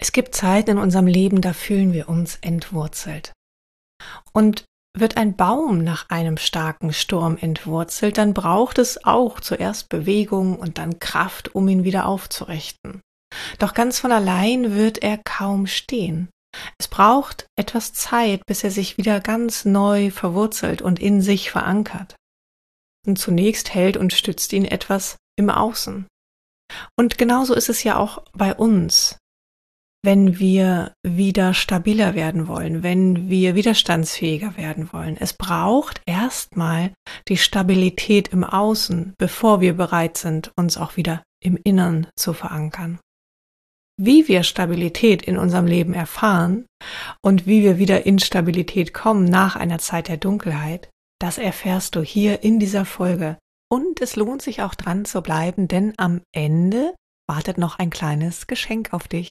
Es gibt Zeiten in unserem Leben, da fühlen wir uns entwurzelt. Und wird ein Baum nach einem starken Sturm entwurzelt, dann braucht es auch zuerst Bewegung und dann Kraft, um ihn wieder aufzurichten. Doch ganz von allein wird er kaum stehen. Es braucht etwas Zeit, bis er sich wieder ganz neu verwurzelt und in sich verankert. Und zunächst hält und stützt ihn etwas im Außen. Und genauso ist es ja auch bei uns. Wenn wir wieder stabiler werden wollen, wenn wir widerstandsfähiger werden wollen. Es braucht erstmal die Stabilität im Außen, bevor wir bereit sind, uns auch wieder im Innern zu verankern. Wie wir Stabilität in unserem Leben erfahren und wie wir wieder in Stabilität kommen nach einer Zeit der Dunkelheit, das erfährst du hier in dieser Folge. Und es lohnt sich auch dran zu bleiben, denn am Ende wartet noch ein kleines Geschenk auf dich.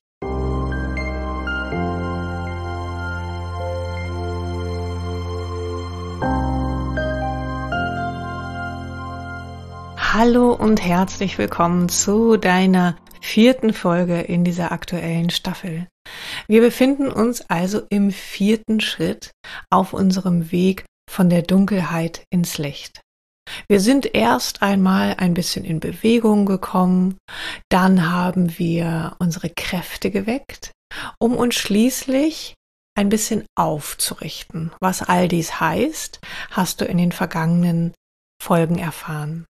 Hallo und herzlich willkommen zu deiner 4. Folge in dieser aktuellen Staffel. Wir befinden uns also im 4. Schritt auf unserem Weg von der Dunkelheit ins Licht. Wir sind erst einmal ein bisschen in Bewegung gekommen, dann haben wir unsere Kräfte geweckt, um uns schließlich ein bisschen aufzurichten. Was all dies heißt, hast du in den vergangenen Folgen erfahren.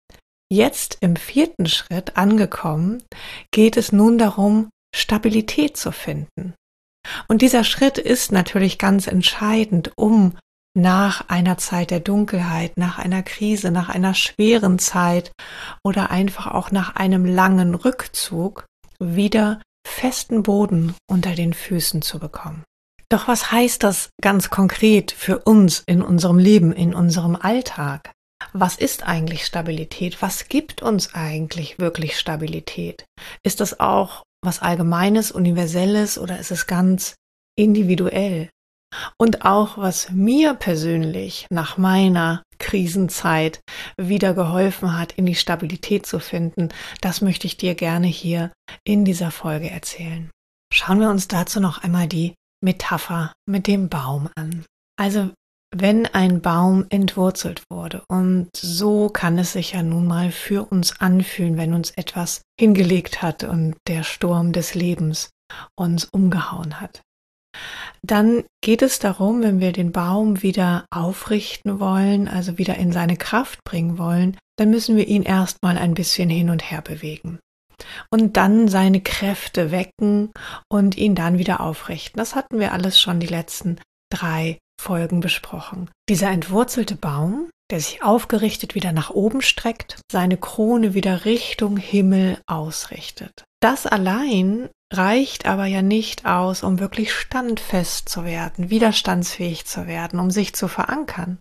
Jetzt im 4. Schritt angekommen, geht es nun darum, Stabilität zu finden. Und dieser Schritt ist natürlich ganz entscheidend, um nach einer Zeit der Dunkelheit, nach einer Krise, nach einer schweren Zeit oder einfach auch nach einem langen Rückzug wieder festen Boden unter den Füßen zu bekommen. Doch was heißt das ganz konkret für uns in unserem Leben, in unserem Alltag? Was ist eigentlich Stabilität? Was gibt uns eigentlich wirklich Stabilität? Ist das auch was Allgemeines, Universelles oder ist es ganz individuell? Und auch was mir persönlich nach meiner Krisenzeit wieder geholfen hat, in die Stabilität zu finden, das möchte ich dir gerne hier in dieser Folge erzählen. Schauen wir uns dazu noch einmal die Metapher mit dem Baum an. Also wenn ein Baum entwurzelt wurde, und so kann es sich ja nun mal für uns anfühlen, wenn uns etwas hingelegt hat und der Sturm des Lebens uns umgehauen hat. Dann geht es darum, wenn wir den Baum wieder aufrichten wollen, also wieder in seine Kraft bringen wollen, dann müssen wir ihn erstmal ein bisschen hin und her bewegen. Und dann seine Kräfte wecken und ihn dann wieder aufrichten. Das hatten wir alles schon die letzten 3 Folgen besprochen. Dieser entwurzelte Baum, der sich aufgerichtet wieder nach oben streckt, seine Krone wieder Richtung Himmel ausrichtet. Das allein reicht aber ja nicht aus, um wirklich standfest zu werden, widerstandsfähig zu werden, um sich zu verankern.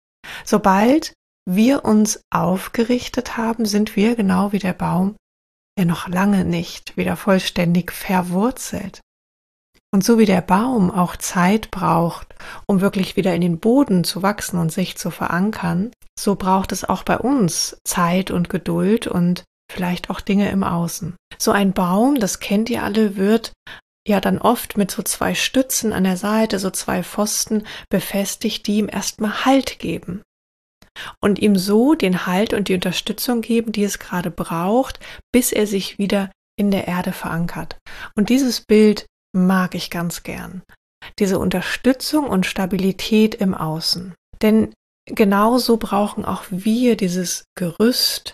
Sobald wir uns aufgerichtet haben, sind wir genau wie der Baum ja noch lange nicht wieder vollständig verwurzelt. Und so wie der Baum auch Zeit braucht, um wirklich wieder in den Boden zu wachsen und sich zu verankern, so braucht es auch bei uns Zeit und Geduld und vielleicht auch Dinge im Außen. So ein Baum, das kennt ihr alle, wird ja dann oft mit so 2 Stützen an der Seite, so 2 Pfosten befestigt, die ihm erstmal Halt geben. Und ihm so den Halt und die Unterstützung geben, die es gerade braucht, bis er sich wieder in der Erde verankert. Und dieses Bild mag ich ganz gern. Diese Unterstützung und Stabilität im Außen. Denn genauso brauchen auch wir dieses Gerüst,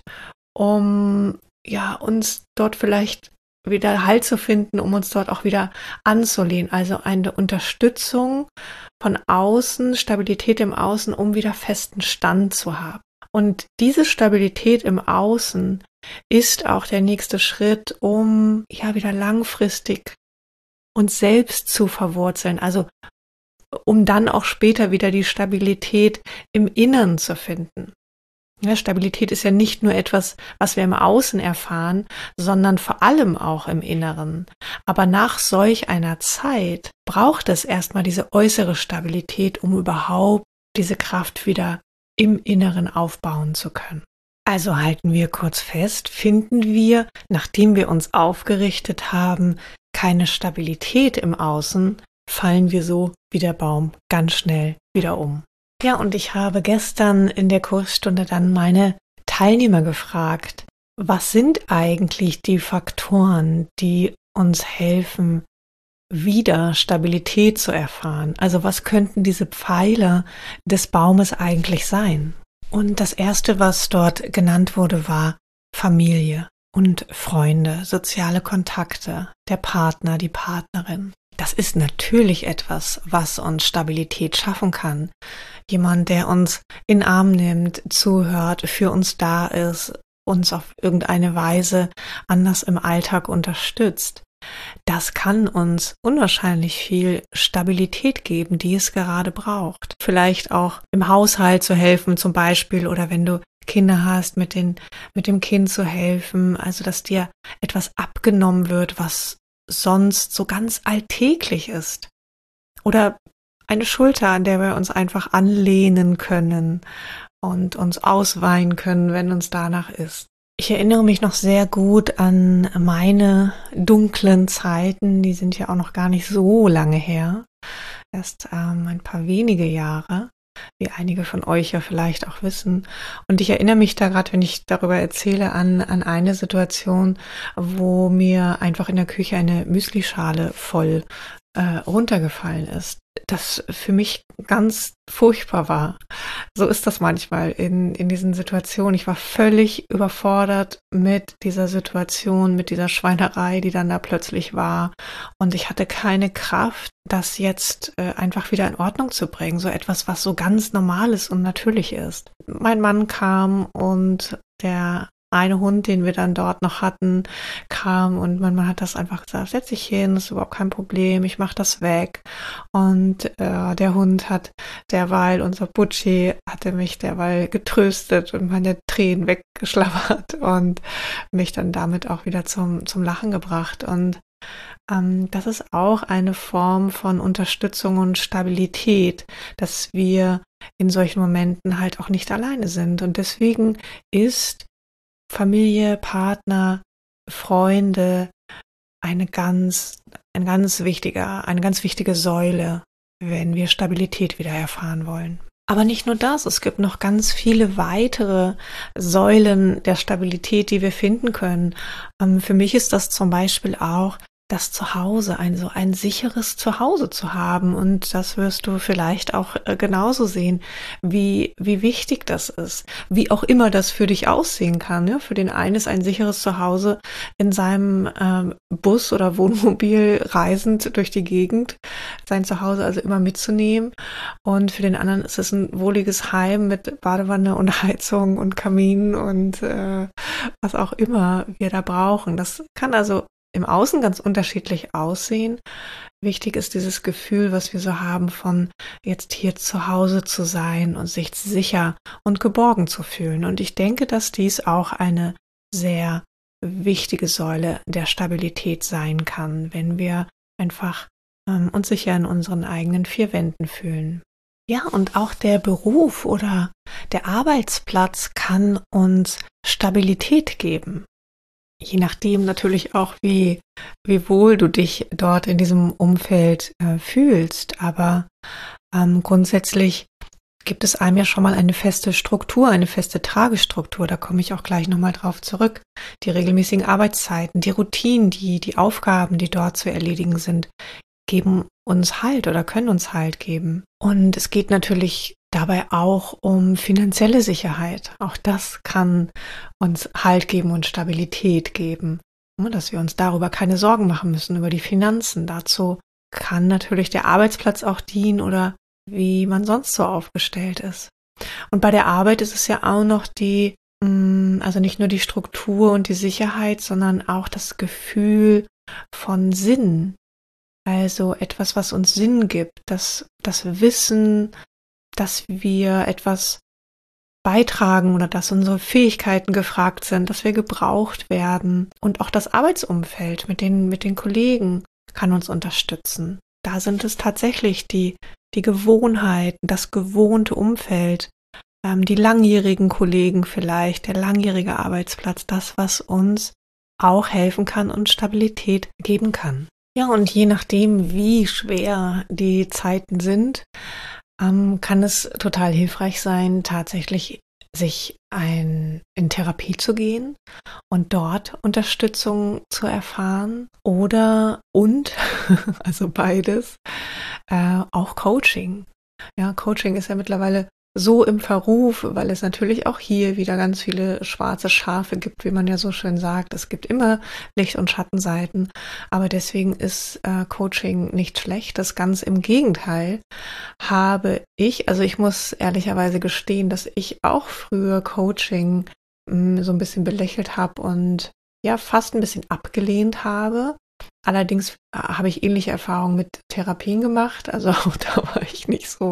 um uns dort vielleicht wieder Halt zu finden, um uns dort auch wieder anzulehnen. Also eine Unterstützung von außen, Stabilität im Außen, um wieder festen Stand zu haben. Und diese Stabilität im Außen ist auch der nächste Schritt, um wieder langfristig uns selbst zu verwurzeln, also um dann auch später wieder die Stabilität im Innern zu finden. Ja, Stabilität ist ja nicht nur etwas, was wir im Außen erfahren, sondern vor allem auch im Inneren. Aber nach solch einer Zeit braucht es erstmal diese äußere Stabilität, um überhaupt diese Kraft wieder im Inneren aufbauen zu können. Also halten wir kurz fest, finden wir, nachdem wir uns aufgerichtet haben, keine Stabilität im Außen, fallen wir so wie der Baum ganz schnell wieder um. Ja, und ich habe gestern in der Kursstunde dann meine Teilnehmer gefragt, was sind eigentlich die Faktoren, die uns helfen, wieder Stabilität zu erfahren? Also was könnten diese Pfeiler des Baumes eigentlich sein? Und das Erste, was dort genannt wurde, war Familie und Freunde, soziale Kontakte, der Partner, die Partnerin. Das ist natürlich etwas, was uns Stabilität schaffen kann. Jemand, der uns in den Arm nimmt, zuhört, für uns da ist, uns auf irgendeine Weise anders im Alltag unterstützt. Das kann uns unwahrscheinlich viel Stabilität geben, die es gerade braucht. Vielleicht auch im Haushalt zu helfen zum Beispiel, oder wenn du Kinder hast, mit dem Kind zu helfen, also dass dir etwas abgenommen wird, was sonst so ganz alltäglich ist. Oder eine Schulter, an der wir uns einfach anlehnen können und uns ausweinen können, wenn uns danach ist. Ich erinnere mich noch sehr gut an meine dunklen Zeiten, die sind ja auch noch gar nicht so lange her, erst ein paar wenige Jahre, wie einige von euch ja vielleicht auch wissen. Und ich erinnere mich da gerade, wenn ich darüber erzähle, an eine Situation, wo mir einfach in der Küche eine Müslischale voll runtergefallen ist, das für mich ganz furchtbar war. So ist das manchmal in diesen Situationen. Ich war völlig überfordert mit dieser Situation, mit dieser Schweinerei, die dann da plötzlich war. Und ich hatte keine Kraft, das jetzt einfach wieder in Ordnung zu bringen. So etwas, was so ganz Normales und natürlich ist. Mein Mann kam und der eine Hund, den wir dann dort noch hatten, kam und mein Mann hat das einfach gesagt, setz dich hin, das ist überhaupt kein Problem, ich mach das weg. Und der Hund hat derweil, unser Butschi, hatte mich derweil getröstet und meine Tränen weggeschlabbert und mich dann damit auch wieder zum Lachen gebracht. Und das ist auch eine Form von Unterstützung und Stabilität, dass wir in solchen Momenten halt auch nicht alleine sind. Und deswegen ist Familie, Partner, Freunde eine ganz wichtige Säule, wenn wir Stabilität wieder erfahren wollen. Aber nicht nur das, es gibt noch ganz viele weitere Säulen der Stabilität, die wir finden können. Für mich ist das zum Beispiel auch das Zuhause, ein sicheres Zuhause zu haben. Und das wirst du vielleicht auch genauso sehen, wie wichtig das ist. Wie auch immer das für dich aussehen kann. Ja? Für den einen ist ein sicheres Zuhause in seinem Bus oder Wohnmobil reisend durch die Gegend, sein Zuhause also immer mitzunehmen. Und für den anderen ist es ein wohliges Heim mit Badewanne und Heizung und Kamin und was auch immer wir da brauchen. Das kann also im Außen ganz unterschiedlich aussehen. Wichtig ist dieses Gefühl, was wir so haben, von jetzt hier zu Hause zu sein und sich sicher und geborgen zu fühlen. Und ich denke, dass dies auch eine sehr wichtige Säule der Stabilität sein kann, wenn wir einfach uns sicher in unseren eigenen vier Wänden fühlen. Ja, und auch der Beruf oder der Arbeitsplatz kann uns Stabilität geben. Je nachdem natürlich auch, wie wohl du dich dort in diesem Umfeld fühlst. Aber grundsätzlich gibt es einem ja schon mal eine feste Struktur, eine feste Tagesstruktur. Da komme ich auch gleich nochmal drauf zurück. Die regelmäßigen Arbeitszeiten, die Routinen, die Aufgaben, die dort zu erledigen sind, geben uns Halt oder können uns Halt geben. Und es geht natürlich dabei auch um finanzielle Sicherheit. Auch das kann uns Halt geben und Stabilität geben, dass wir uns darüber keine Sorgen machen müssen, über die Finanzen. Dazu kann natürlich der Arbeitsplatz auch dienen oder wie man sonst so aufgestellt ist. Und bei der Arbeit ist es ja auch noch also nicht nur die Struktur und die Sicherheit, sondern auch das Gefühl von Sinn. Also etwas, was uns Sinn gibt, das Wissen, dass wir etwas beitragen oder dass unsere Fähigkeiten gefragt sind, dass wir gebraucht werden. Und auch das Arbeitsumfeld mit den Kollegen kann uns unterstützen. Da sind es tatsächlich die Gewohnheiten, das gewohnte Umfeld, die langjährigen Kollegen vielleicht, der langjährige Arbeitsplatz, das, was uns auch helfen kann und Stabilität geben kann. Ja, und je nachdem, wie schwer die Zeiten sind, kann es total hilfreich sein, tatsächlich in Therapie zu gehen und dort Unterstützung zu erfahren also beides, auch Coaching. Ja, Coaching ist ja mittlerweile so im Verruf, weil es natürlich auch hier wieder ganz viele schwarze Schafe gibt, wie man ja so schön sagt. Es gibt immer Licht- und Schattenseiten, aber deswegen ist Coaching nicht schlecht. Das ganz im Gegenteil also ich muss ehrlicherweise gestehen, dass ich auch früher Coaching so ein bisschen belächelt habe und ja, fast ein bisschen abgelehnt habe. Allerdings habe ich ähnliche Erfahrungen mit Therapien gemacht. Also auch da war ich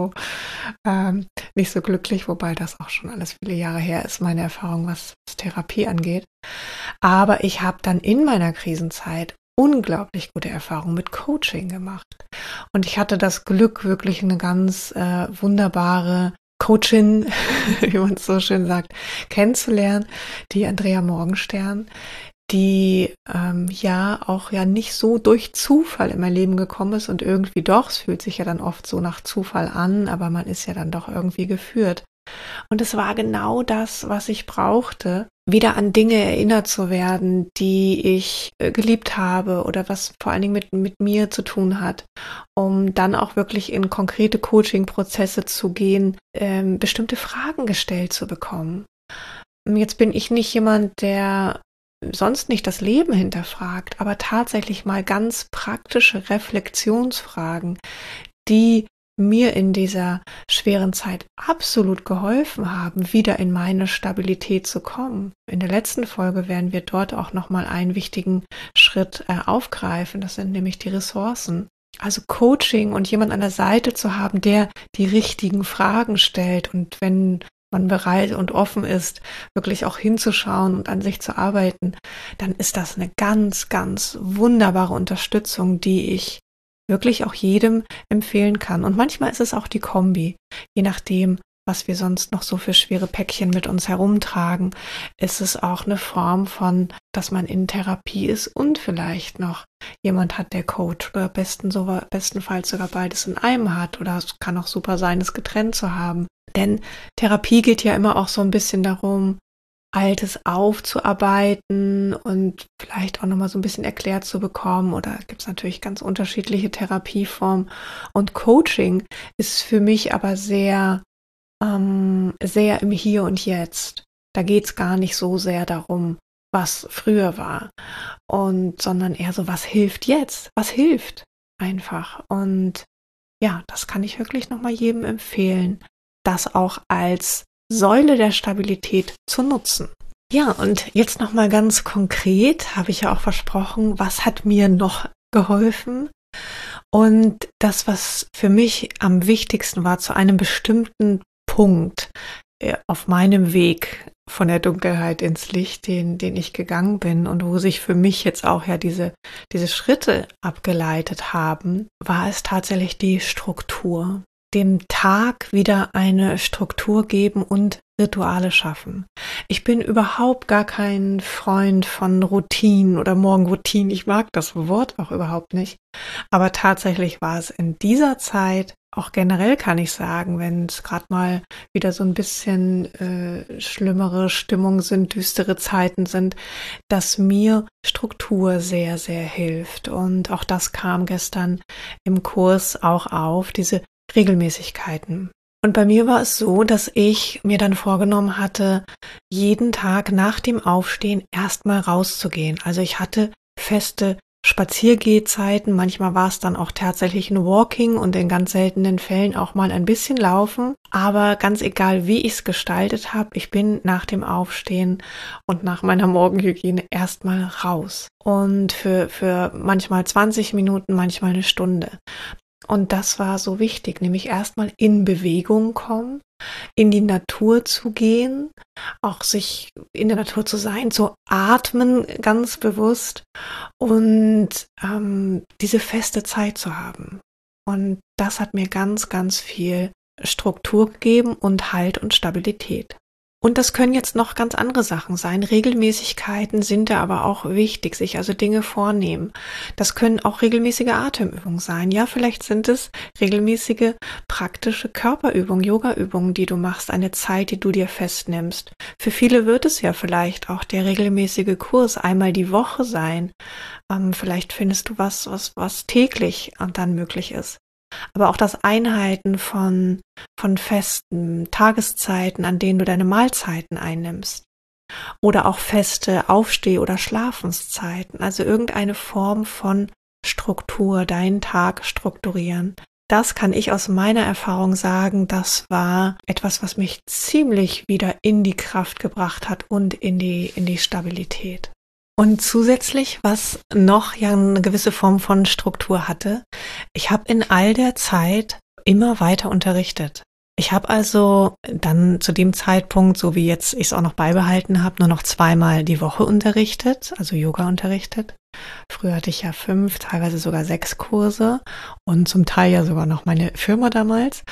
nicht so glücklich, wobei das auch schon alles viele Jahre her ist, meine Erfahrung, was Therapie angeht. Aber ich habe dann in meiner Krisenzeit unglaublich gute Erfahrungen mit Coaching gemacht. Und ich hatte das Glück, wirklich eine ganz wunderbare Coachin, wie man es so schön sagt, kennenzulernen, die Andrea Morgenstern, die ja nicht so durch Zufall in mein Leben gekommen ist und irgendwie doch, es fühlt sich ja dann oft so nach Zufall an, aber man ist ja dann doch irgendwie geführt. Und es war genau das, was ich brauchte, wieder an Dinge erinnert zu werden, die ich geliebt habe oder was vor allen Dingen mit mir zu tun hat, um dann auch wirklich in konkrete Coaching-Prozesse zu gehen, bestimmte Fragen gestellt zu bekommen. Jetzt bin ich nicht jemand, der sonst nicht das Leben hinterfragt, aber tatsächlich mal ganz praktische Reflexionsfragen, die mir in dieser schweren Zeit absolut geholfen haben, wieder in meine Stabilität zu kommen. In der letzten Folge werden wir dort auch nochmal einen wichtigen Schritt aufgreifen. Das sind nämlich die Ressourcen. Also Coaching und jemand an der Seite zu haben, der die richtigen Fragen stellt und wenn man bereit und offen ist, wirklich auch hinzuschauen und an sich zu arbeiten, dann ist das eine ganz, ganz wunderbare Unterstützung, die ich wirklich auch jedem empfehlen kann. Und manchmal ist es auch die Kombi, je nachdem, was wir sonst noch so für schwere Päckchen mit uns herumtragen, ist es auch eine Form von, dass man in Therapie ist und vielleicht noch jemand hat, der Coach oder bestenfalls sogar beides in einem hat oder es kann auch super sein, es getrennt zu haben. Denn Therapie geht ja immer auch so ein bisschen darum, Altes aufzuarbeiten und vielleicht auch nochmal so ein bisschen erklärt zu bekommen. Oder gibt es natürlich ganz unterschiedliche Therapieformen. Und Coaching ist für mich aber sehr im Hier und Jetzt. Da geht es gar nicht so sehr darum, was früher war, sondern eher so, was hilft jetzt? Was hilft einfach? Und ja, das kann ich wirklich nochmal jedem empfehlen, das auch als Säule der Stabilität zu nutzen. Ja, und jetzt nochmal ganz konkret, habe ich ja auch versprochen, was hat mir noch geholfen? Und das, was für mich am wichtigsten war, zu einem bestimmten Punkt auf meinem Weg von der Dunkelheit ins Licht, den ich gegangen bin und wo sich für mich jetzt auch ja diese Schritte abgeleitet haben, war es tatsächlich die Struktur. Dem Tag wieder eine Struktur geben und Rituale schaffen. Ich bin überhaupt gar kein Freund von Routinen oder Morgenroutinen. Ich mag das Wort auch überhaupt nicht. Aber tatsächlich war es in dieser Zeit, auch generell kann ich sagen, wenn es gerade mal wieder so ein bisschen schlimmere Stimmungen sind, düstere Zeiten sind, dass mir Struktur sehr, sehr hilft. Und auch das kam gestern im Kurs auch auf, diese Regelmäßigkeiten. Und bei mir war es so, dass ich mir dann vorgenommen hatte, jeden Tag nach dem Aufstehen erstmal rauszugehen. Also ich hatte feste Spaziergehzeiten, manchmal war es dann auch tatsächlich ein Walking und in ganz seltenen Fällen auch mal ein bisschen Laufen. Aber ganz egal, wie ich es gestaltet habe, ich bin nach dem Aufstehen und nach meiner Morgenhygiene erstmal raus. Und für manchmal 20 Minuten, manchmal eine Stunde. Und das war so wichtig, nämlich erstmal in Bewegung kommen, in die Natur zu gehen, auch sich in der Natur zu sein, zu atmen ganz bewusst und diese feste Zeit zu haben. Und das hat mir ganz, ganz viel Struktur gegeben und Halt und Stabilität. Und das können jetzt noch ganz andere Sachen sein. Regelmäßigkeiten sind da aber auch wichtig, sich also Dinge vornehmen. Das können auch regelmäßige Atemübungen sein. Ja, vielleicht sind es regelmäßige praktische Körperübungen, Yogaübungen, die du machst, eine Zeit, die du dir festnimmst. Für viele wird es ja vielleicht auch der regelmäßige Kurs einmal die Woche sein. Vielleicht findest du was täglich und dann möglich ist. Aber auch das Einhalten von festen Tageszeiten, an denen du deine Mahlzeiten einnimmst. Oder auch feste Aufsteh- oder Schlafenszeiten. Also irgendeine Form von Struktur, deinen Tag strukturieren. Das kann ich aus meiner Erfahrung sagen, das war etwas, was mich ziemlich wieder in die Kraft gebracht hat und in die Stabilität. Und zusätzlich, was noch ja eine gewisse Form von Struktur hatte, ich habe in all der Zeit immer weiter unterrichtet. Ich habe also dann zu dem Zeitpunkt, so wie jetzt ich es auch noch beibehalten habe, nur noch 2-mal die Woche unterrichtet, also Yoga unterrichtet. Früher hatte ich ja 5, teilweise sogar 6 Kurse und zum Teil ja sogar noch meine Firma damals.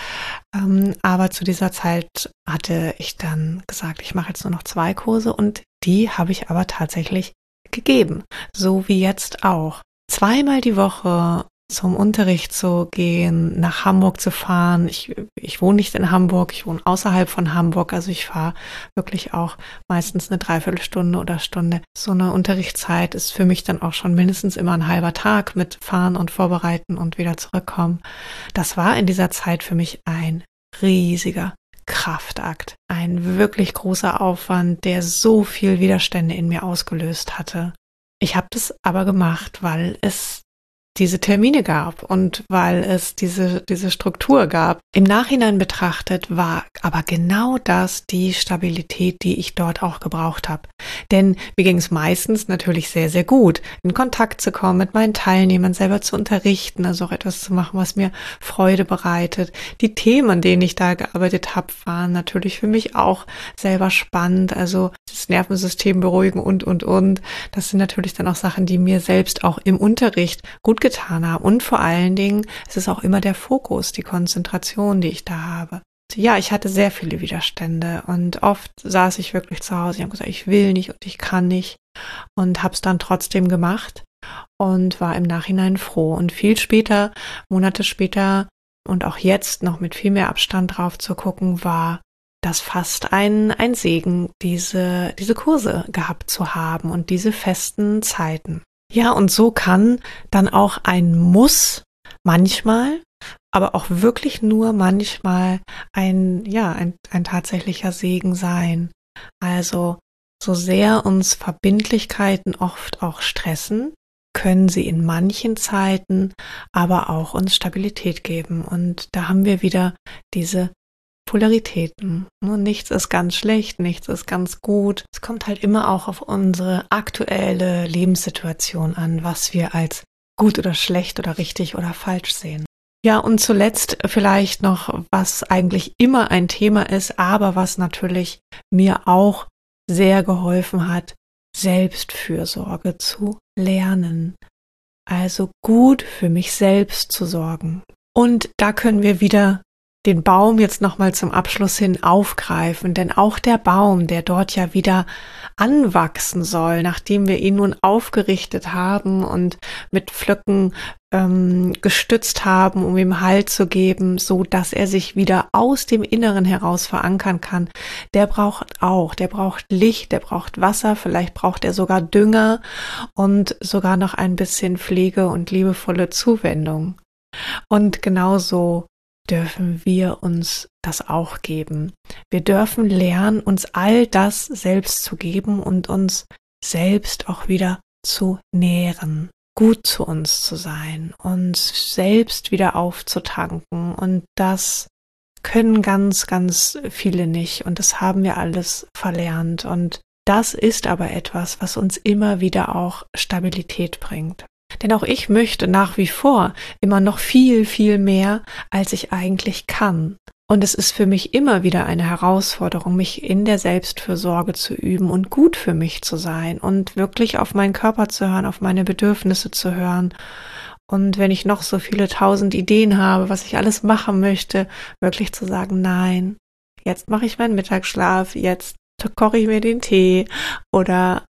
Aber zu dieser Zeit hatte ich dann gesagt, ich mache jetzt nur noch 2 Kurse und die habe ich aber tatsächlich gegeben, so wie jetzt auch. 2-mal die Woche zum Unterricht zu gehen, nach Hamburg zu fahren. Ich wohne nicht in Hamburg, ich wohne außerhalb von Hamburg, also ich fahre wirklich auch meistens eine Dreiviertelstunde oder Stunde. So eine Unterrichtszeit ist für mich dann auch schon mindestens immer ein halber Tag mit Fahren und Vorbereiten und wieder zurückkommen. Das war in dieser Zeit für mich ein riesiger Kraftakt. Ein wirklich großer Aufwand, der so viel Widerstände in mir ausgelöst hatte. Ich habe das aber gemacht, weil es diese Termine gab und weil es diese Struktur gab. Im Nachhinein betrachtet war aber genau das die Stabilität, die ich dort auch gebraucht habe. Denn mir ging es meistens natürlich sehr, sehr gut, in Kontakt zu kommen mit meinen Teilnehmern, selber zu unterrichten, also auch etwas zu machen, was mir Freude bereitet. Die Themen, an denen ich da gearbeitet habe, waren natürlich für mich auch selber spannend, also das Nervensystem beruhigen und. Das sind natürlich dann auch Sachen, die mir selbst auch im Unterricht gut getan haben. Und vor allen Dingen, es ist auch immer der Fokus, die Konzentration, die ich da habe. Ja, ich hatte sehr viele Widerstände und oft saß ich wirklich zu Hause. Ich habe gesagt, ich will nicht und ich kann nicht und habe es dann trotzdem gemacht und war im Nachhinein froh. Und viel später, Monate später und auch jetzt noch mit viel mehr Abstand drauf zu gucken, war das fast ein Segen, diese Kurse gehabt zu haben und diese festen Zeiten. Ja, und so kann dann auch ein Muss manchmal, aber auch wirklich nur manchmal ein tatsächlicher Segen sein. Also, so sehr uns Verbindlichkeiten oft auch stressen, können sie in manchen Zeiten aber auch uns Stabilität geben. Und da haben wir wieder diese Polaritäten. Nichts ist ganz schlecht, nichts ist ganz gut. Es kommt halt immer auch auf unsere aktuelle Lebenssituation an, was wir als gut oder schlecht oder richtig oder falsch sehen. Ja, und zuletzt vielleicht noch, was eigentlich immer ein Thema ist, aber was natürlich mir auch sehr geholfen hat, Selbstfürsorge zu lernen. Also gut für mich selbst zu sorgen. Und da können wir wieder den Baum jetzt nochmal zum Abschluss hin aufgreifen, denn auch der Baum, der dort ja wieder anwachsen soll, nachdem wir ihn nun aufgerichtet haben und mit Pflöcken gestützt haben, um ihm Halt zu geben, so dass er sich wieder aus dem Inneren heraus verankern kann, der braucht Licht, der braucht Wasser, vielleicht braucht er sogar Dünger und sogar noch ein bisschen Pflege und liebevolle Zuwendung. Und genauso dürfen wir uns das auch geben. Wir dürfen lernen, uns all das selbst zu geben und uns selbst auch wieder zu nähren, gut zu uns zu sein, uns selbst wieder aufzutanken. Und das können ganz, ganz viele nicht und das haben wir alles verlernt. Und das ist aber etwas, was uns immer wieder auch Stabilität bringt. Denn auch ich möchte nach wie vor immer noch viel, viel mehr, als ich eigentlich kann. Und es ist für mich immer wieder eine Herausforderung, mich in der Selbstfürsorge zu üben und gut für mich zu sein und wirklich auf meinen Körper zu hören, auf meine Bedürfnisse zu hören. Und wenn ich noch so viele 1000 Ideen habe, was ich alles machen möchte, wirklich zu sagen, nein, jetzt mache ich meinen Mittagsschlaf, jetzt koche ich mir den Tee oder,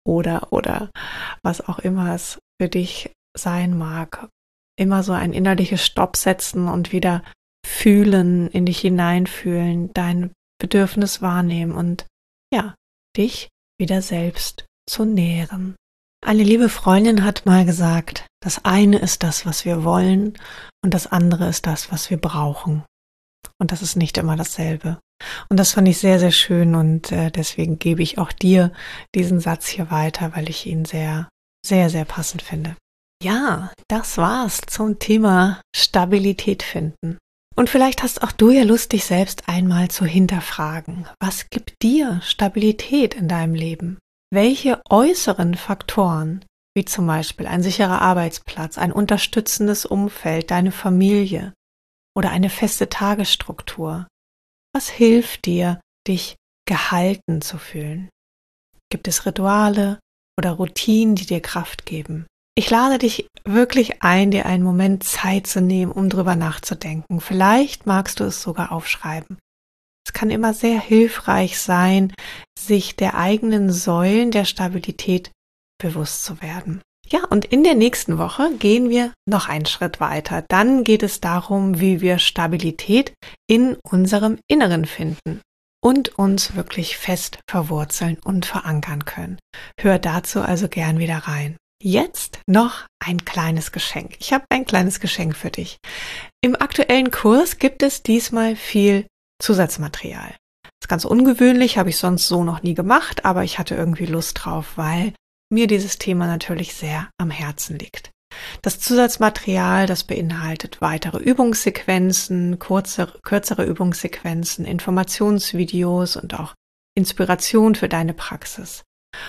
was auch immer es für dich sein mag. Immer so ein innerliches Stopp setzen und wieder fühlen, in dich hineinfühlen, dein Bedürfnis wahrnehmen und ja, dich wieder selbst zu nähren. Eine liebe Freundin hat mal gesagt, das eine ist das, was wir wollen und das andere ist das, was wir brauchen. Und das ist nicht immer dasselbe. Und das fand ich sehr, sehr schön und deswegen gebe ich auch dir diesen Satz hier weiter, weil ich ihn sehr, sehr, sehr passend finde. Ja, das war's zum Thema Stabilität finden. Und vielleicht hast auch du ja Lust, dich selbst einmal zu hinterfragen. Was gibt dir Stabilität in deinem Leben? Welche äußeren Faktoren, wie zum Beispiel ein sicherer Arbeitsplatz, ein unterstützendes Umfeld, deine Familie oder eine feste Tagesstruktur, was hilft dir, dich gehalten zu fühlen? Gibt es Rituale oder Routinen, die dir Kraft geben? Ich lade dich wirklich ein, dir einen Moment Zeit zu nehmen, um drüber nachzudenken. Vielleicht magst du es sogar aufschreiben. Es kann immer sehr hilfreich sein, sich der eigenen Säulen der Stabilität bewusst zu werden. Ja, und in der nächsten Woche gehen wir noch einen Schritt weiter. Dann geht es darum, wie wir Stabilität in unserem Inneren finden und uns wirklich fest verwurzeln und verankern können. Hör dazu also gern wieder rein. Jetzt noch ein kleines Geschenk. Ich habe ein kleines Geschenk für dich. Im aktuellen Kurs gibt es diesmal viel Zusatzmaterial. Das ist ganz ungewöhnlich, habe ich sonst so noch nie gemacht, aber ich hatte irgendwie Lust drauf, weil mir dieses Thema natürlich sehr am Herzen liegt. Das Zusatzmaterial, das beinhaltet weitere Übungssequenzen, kürzere Übungssequenzen, Informationsvideos und auch Inspiration für deine Praxis.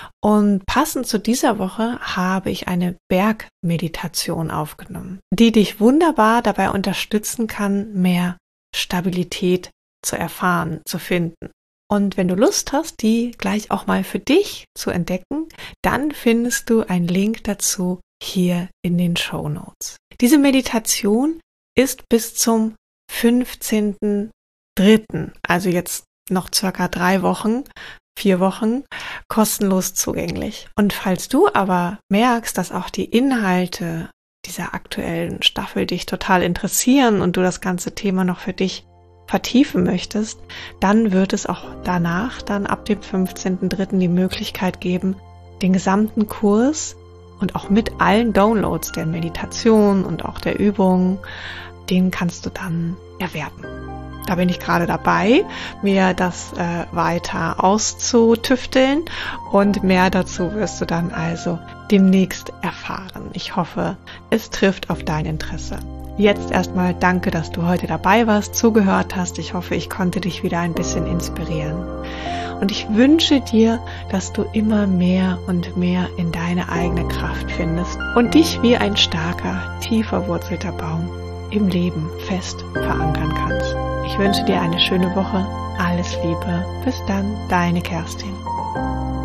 Und passend zu dieser Woche habe ich eine Bergmeditation aufgenommen, die dich wunderbar dabei unterstützen kann, mehr Stabilität zu erfahren, zu finden. Und wenn du Lust hast, die gleich auch mal für dich zu entdecken, dann findest du einen Link dazu hier in den Shownotes. Diese Meditation ist bis zum 15.03., also jetzt noch circa 4 Wochen, kostenlos zugänglich. Und falls du aber merkst, dass auch die Inhalte dieser aktuellen Staffel dich total interessieren und du das ganze Thema noch für dich vertiefen möchtest, dann wird es auch danach, dann ab dem 15.03. die Möglichkeit geben, den gesamten Kurs und auch mit allen Downloads der Meditation und auch der Übungen, den kannst du dann erwerben. Da bin ich gerade dabei, mir das weiter auszutüfteln und mehr dazu wirst du dann also demnächst erfahren. Ich hoffe, es trifft auf dein Interesse. Jetzt erstmal danke, dass du heute dabei warst, zugehört hast. Ich hoffe, ich konnte dich wieder ein bisschen inspirieren. Und ich wünsche dir, dass du immer mehr und mehr in deine eigene Kraft findest und dich wie ein starker, tief verwurzelter Baum im Leben fest verankern kannst. Ich wünsche dir eine schöne Woche. Alles Liebe. Bis dann, deine Kerstin.